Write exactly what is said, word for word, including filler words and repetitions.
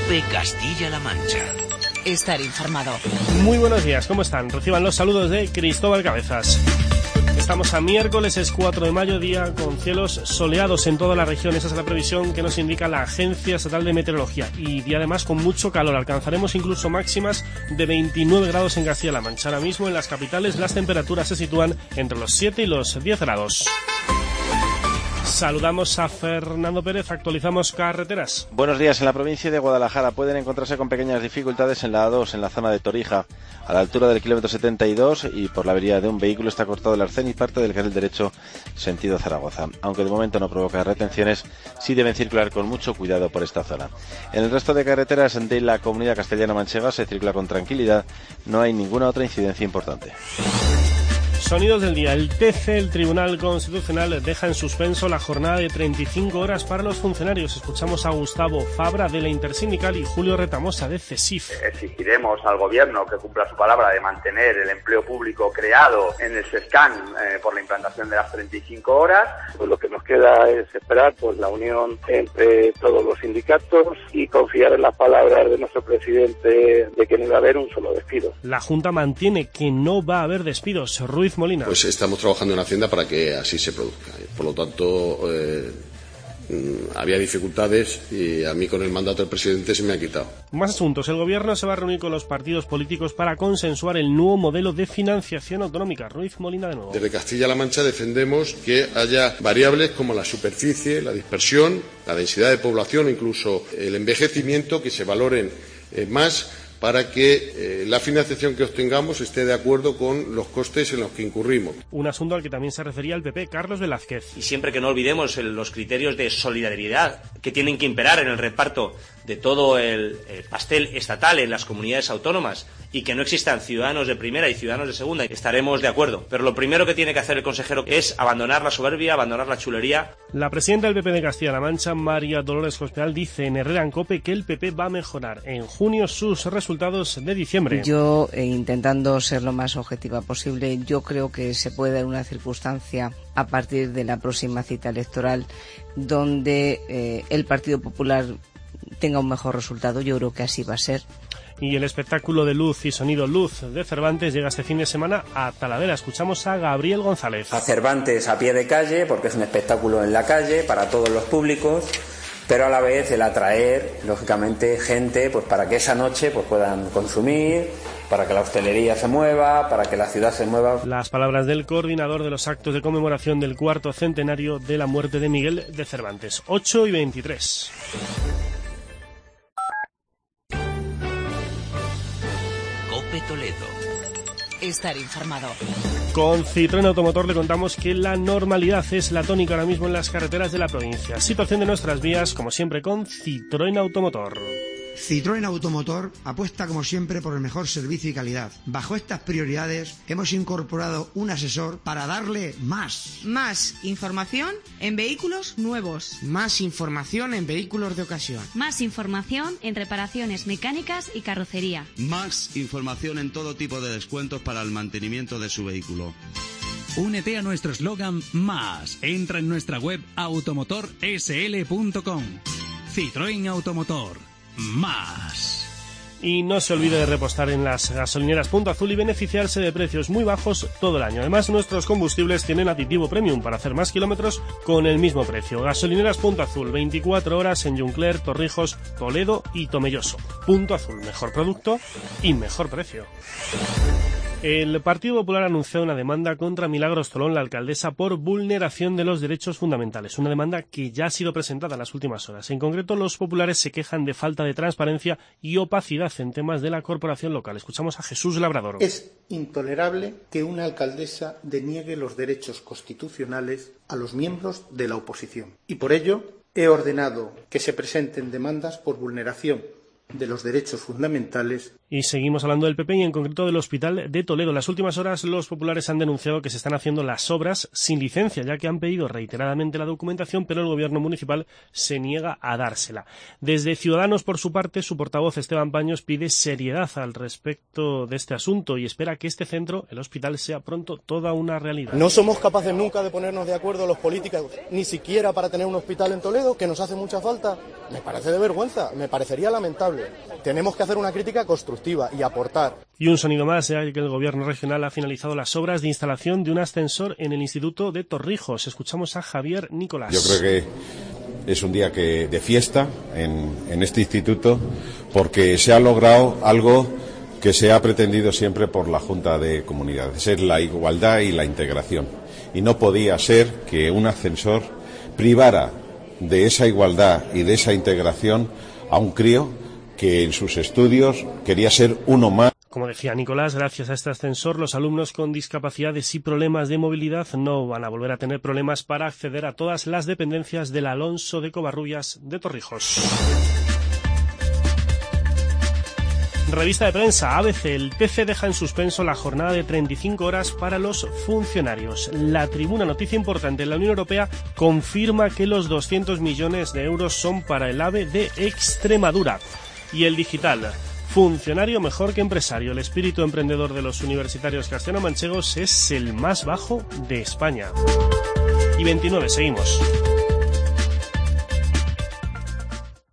COPE Castilla-La Mancha. Estar informado. Muy buenos días, ¿cómo están? Reciban los saludos de Cristóbal Cabezas. Estamos a miércoles, es cuatro de mayo, día con cielos soleados en toda la región. Esa es la previsión que nos indica la Agencia Estatal de Meteorología. Y día además con mucho calor. Alcanzaremos incluso máximas de veintinueve grados en Castilla-La Mancha. Ahora mismo en las capitales las temperaturas se sitúan entre los siete y los diez grados. Saludamos a Fernando Pérez, actualizamos carreteras. Buenos días. En la provincia de Guadalajara pueden encontrarse con pequeñas dificultades en la A dos, en la zona de Torija, a la altura del kilómetro setenta y dos, y por la avería de un vehículo está cortado el arcén y parte del carril derecho sentido Zaragoza. Aunque de momento no provoca retenciones, sí deben circular con mucho cuidado por esta zona. En el resto de carreteras de la comunidad castellano-manchega se circula con tranquilidad, no hay ninguna otra incidencia importante. Sonidos del día. El T C, el Tribunal Constitucional, deja en suspenso la jornada de treinta y cinco horas para los funcionarios. Escuchamos a Gustavo Fabra de la Intersindical y Julio Retamosa de CESIF. Exigiremos al Gobierno que cumpla su palabra de mantener el empleo público creado en el SESCAN eh, por la implantación de las treinta y cinco horas. Pues lo que nos queda es esperar pues la unión entre todos los sindicatos y confiar en las palabras de nuestro presidente de que no va a haber un solo despido. La Junta mantiene que no va a haber despidos. Ruiz Molina. Pues estamos trabajando en Hacienda para que así se produzca. Por lo tanto, eh, había dificultades y a mí con el mandato del presidente se me ha quitado. Más asuntos. El Gobierno se va a reunir con los partidos políticos para consensuar el nuevo modelo de financiación autonómica. Ruiz Molina de nuevo. Desde Castilla-La Mancha defendemos que haya variables como la superficie, la dispersión, la densidad de población o incluso el envejecimiento que se valoren eh, más para que eh, la financiación que obtengamos esté de acuerdo con los costes en los que incurrimos. Un asunto al que también se refería el P P, Carlos Velázquez. Y siempre que no olvidemos el, los criterios de solidaridad que tienen que imperar en el reparto de todo el, el pastel estatal en las comunidades autónomas y que no existan ciudadanos de primera y ciudadanos de segunda, estaremos de acuerdo. Pero lo primero que tiene que hacer el consejero es abandonar la soberbia, abandonar la chulería. La presidenta del P P de Castilla-La Mancha, María Dolores Cospedal, dice en Herrera en COPE que el P P va a mejorar en junio sus resultados de diciembre. Yo, eh, intentando ser lo más objetiva posible, yo creo que se puede dar una circunstancia a partir de la próxima cita electoral donde eh, el Partido Popular tenga un mejor resultado. Yo creo que así va a ser. Y el espectáculo de luz y sonido Luz de Cervantes llega este fin de semana a Talavera. Escuchamos a Gabriel González. A Cervantes a pie de calle, porque es un espectáculo en la calle para todos los públicos, pero a la vez el atraer, lógicamente, gente pues para que esa noche pues puedan consumir, para que la hostelería se mueva, para que la ciudad se mueva. Las palabras del coordinador de los actos de conmemoración del cuarto centenario de la muerte de Miguel de Cervantes. ocho y veintitrés. COPE Toledo. Estar informado. Con Citroën Automotor le contamos que la normalidad es la tónica ahora mismo en las carreteras de la provincia. Situación de nuestras vías, como siempre, con Citroën Automotor. Citroën Automotor apuesta como siempre por el mejor servicio y calidad. Bajo estas prioridades hemos incorporado un asesor para darle más. Más información en vehículos nuevos. Más información en vehículos de ocasión. Más información en reparaciones mecánicas y carrocería. Más información en todo tipo de descuentos para el mantenimiento de su vehículo. Únete a nuestro eslogan Más. Entra en nuestra web automotor s l punto com. Citroën Automotor. Más. Y no se olvide de repostar en las gasolineras Punto Azul y beneficiarse de precios muy bajos todo el año. Además, nuestros combustibles tienen aditivo premium para hacer más kilómetros con el mismo precio. Gasolineras Punto Azul, veinticuatro horas en Juncler, Torrijos, Toledo y Tomelloso. Punto Azul, mejor producto y mejor precio. El Partido Popular ha anunciado una demanda contra Milagros Tolón, la alcaldesa, por vulneración de los derechos fundamentales. Una demanda que ya ha sido presentada en las últimas horas. En concreto, los populares se quejan de falta de transparencia y opacidad en temas de la corporación local. Escuchamos a Jesús Labrador. Es intolerable que una alcaldesa deniegue los derechos constitucionales a los miembros de la oposición. Y por ello he ordenado que se presenten demandas por vulneración de los derechos fundamentales. Y seguimos hablando del P P y en concreto del Hospital de Toledo. En las últimas horas los populares han denunciado que se están haciendo las obras sin licencia, ya que han pedido reiteradamente la documentación, pero el gobierno municipal se niega a dársela. Desde Ciudadanos, por su parte, su portavoz Esteban Paños pide seriedad al respecto de este asunto y espera que este centro, el hospital, sea pronto toda una realidad. No somos capaces nunca de ponernos de acuerdo los políticos, ni siquiera para tener un hospital en Toledo, que nos hace mucha falta. Me parece de vergüenza, me parecería lamentable. responsable. Tenemos que hacer una crítica constructiva y aportar. Y un sonido más, ya que el Gobierno regional ha finalizado las obras de instalación de un ascensor en el Instituto de Torrijos. Escuchamos a Javier Nicolás. Yo creo que es un día que de fiesta en, en este instituto, porque se ha logrado algo que se ha pretendido siempre por la Junta de Comunidades, es la igualdad y la integración. Y no podía ser que un ascensor privara de esa igualdad y de esa integración a un crío que en sus estudios quería ser uno más. Como decía Nicolás, gracias a este ascensor, los alumnos con discapacidades y problemas de movilidad no van a volver a tener problemas para acceder a todas las dependencias del Alonso de Covarrubias de Torrijos. Revista de prensa A B C. El T C deja en suspenso la jornada de treinta y cinco horas para los funcionarios. La Tribuna, noticia importante, la Unión Europea confirma que los doscientos millones de euros son para el AVE de Extremadura. Y El Digital. Funcionario mejor que empresario. El espíritu emprendedor de los universitarios castellano-manchegos es el más bajo de España. Y veintinueve, seguimos.